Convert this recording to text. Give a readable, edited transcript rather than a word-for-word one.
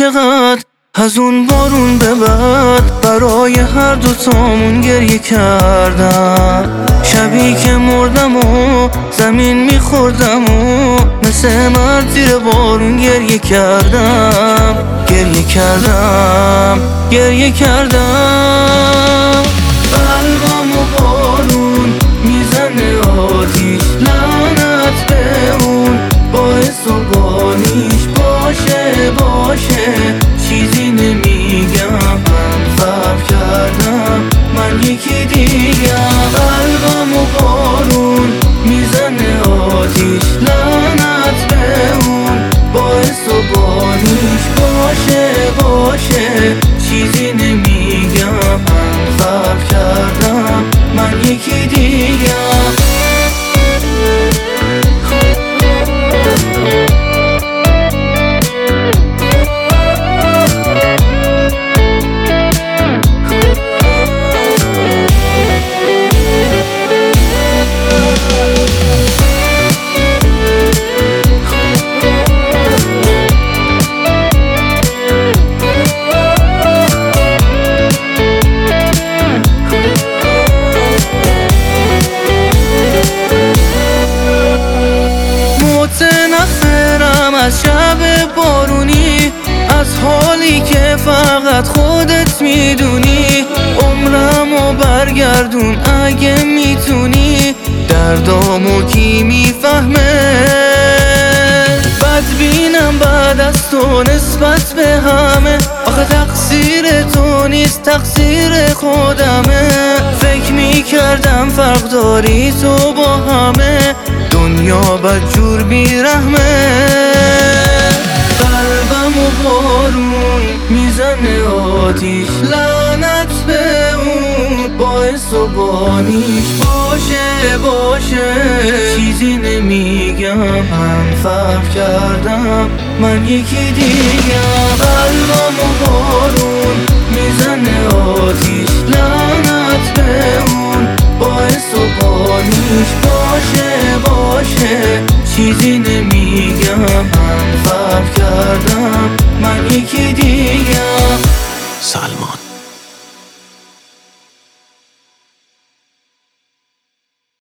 چقدر از اون بارون به بعد برای هر دو تامون گریه کردم. شبی که مردم و زمین میخوردم و مثل مرد زیر بارون گریه کردم. گریه کردم قلبم و بارون میزنه آتیش، لعنت به اون باعث و بانیش. باشه چیزی نمیگم، من فرق کردم، من یکی دیگم. قلبم و بارون میزنه آتیش، لعنت به اون باعث و بانیش. باشه چیزی نمیگم، من فرق کردم، من یکی دیگم. متنفرم از شب بارونی، از حالی که فقط خودت میدونی. عمرمو برگردون اگه میتونی، دردامو کی میفهمه؟ بدبینم بعد از تو نسبت به همه، آخه تقصیر تو نیست تقصیر خودمه. فکر میکردم فرق داری تو با همه، دنیا بدجور بیرحمه. قلبم و بارون میزنه آتیش، لعنت به اون باعث و بانیش. باشه چیزی نمیگم، من فرق کردم، من یکی دیگم. قلبم و بارون میزنه آتیش، لعنت به اون باعث و بانیش. باشه چیزی نمیگم، من فرق کردم، من یکی دیگم. سلمان.